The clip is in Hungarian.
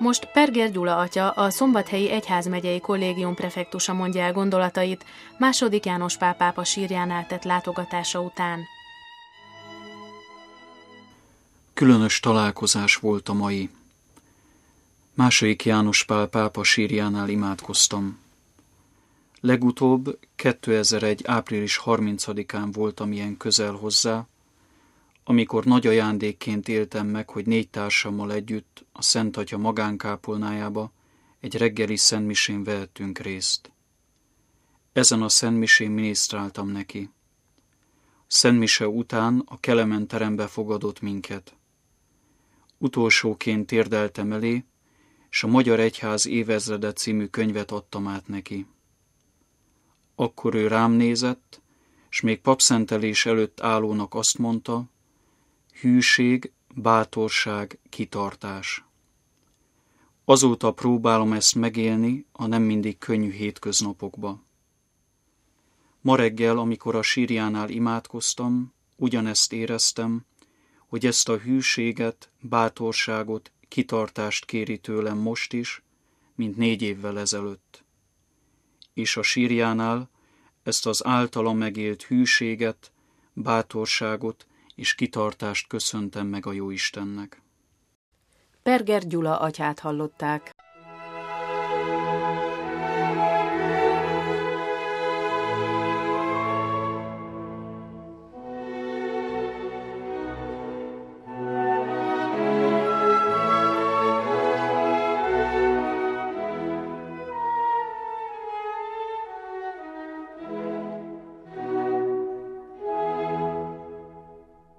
Most Perger Gyula atya, a Szombathelyi Egyházmegyei Kollégium prefektusa mondja el gondolatait II. János Pál pápa sírjánál tett látogatása után. Különös találkozás volt a mai. II. János Pál pápa sírjánál imádkoztam. Legutóbb 2001. április 30-án voltam ilyen közel hozzá, amikor nagy ajándékként éltem meg, hogy 4 társammal együtt a Szent Atya magánkápolnájába egy reggeli szentmisén vehettünk részt. Ezen a szentmisén minisztráltam neki. Szentmise után a Kelemen terembe fogadott minket. Utolsóként térdeltem elé, és a Magyar Egyház évezrede című könyvet adtam át neki. Akkor ő rám nézett, és még papszentelés előtt állónak azt mondta: hűség, bátorság, kitartás. Azóta próbálom ezt megélni a nem mindig könnyű hétköznapokba. Ma reggel, amikor a sírjánál imádkoztam, ugyanezt éreztem, hogy ezt a hűséget, bátorságot, kitartást kéri tőlem most is, mint 4 évvel ezelőtt. És a sírjánál ezt az általa megélt hűséget, bátorságot és kitartást köszöntem meg a Jóistennek. Perger Gyula atyát hallották.